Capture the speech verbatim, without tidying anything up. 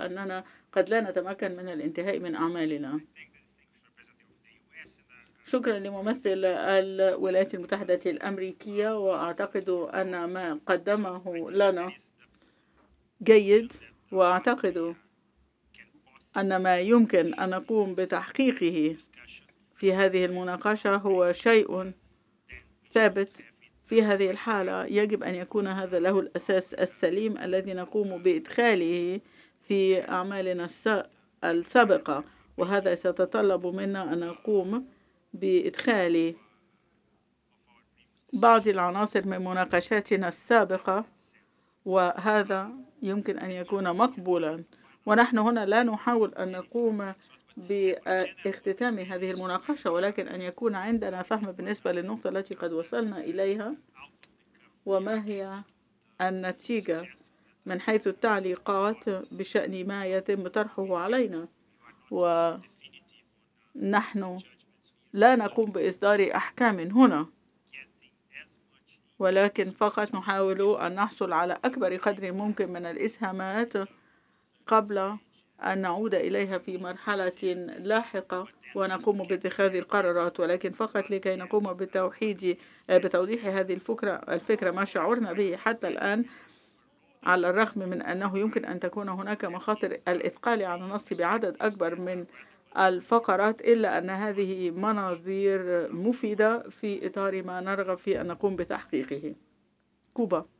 أننا قد لا نتمكن من الانتهاء من أعمالنا. شكرا لممثل الولايات المتحدة الأمريكية، وأعتقد أن ما قدمه لنا جيد، وأعتقد أن ما يمكن أن نقوم بتحقيقه في هذه المناقشة هو شيء ثابت. في هذه الحالة يجب أن يكون هذا له الأساس السليم الذي نقوم بإدخاله في أعمالنا السابقة، وهذا سيتطلب منا أن نقوم بإدخال بعض العناصر من مناقشاتنا السابقة، وهذا يمكن أن يكون مقبولا. ونحن هنا لا نحاول أن نقوم باختتام هذه المناقشة، ولكن أن يكون عندنا فهم بالنسبة للنقطة التي قد وصلنا إليها، وما هي النتيجة من حيث التعليقات بشأن ما يتم طرحه علينا. ونحن لا نقوم بإصدار أحكام هنا، ولكن فقط نحاول أن نحصل على أكبر قدر ممكن من الإسهامات قبل أن نعود إليها في مرحلة لاحقة ونقوم باتخاذ القرارات، ولكن فقط لكي نقوم بتوحيد بتوضيح هذه الفكرة الفكرة ما شعرنا به حتى الآن، على الرغم من أنه يمكن أن تكون هناك مخاطر الإثقال على النص بعدد أكبر من الفقرات، إلا أن هذه مناظير مفيدة في إطار ما نرغب في أن نقوم بتحقيقه. كوبا.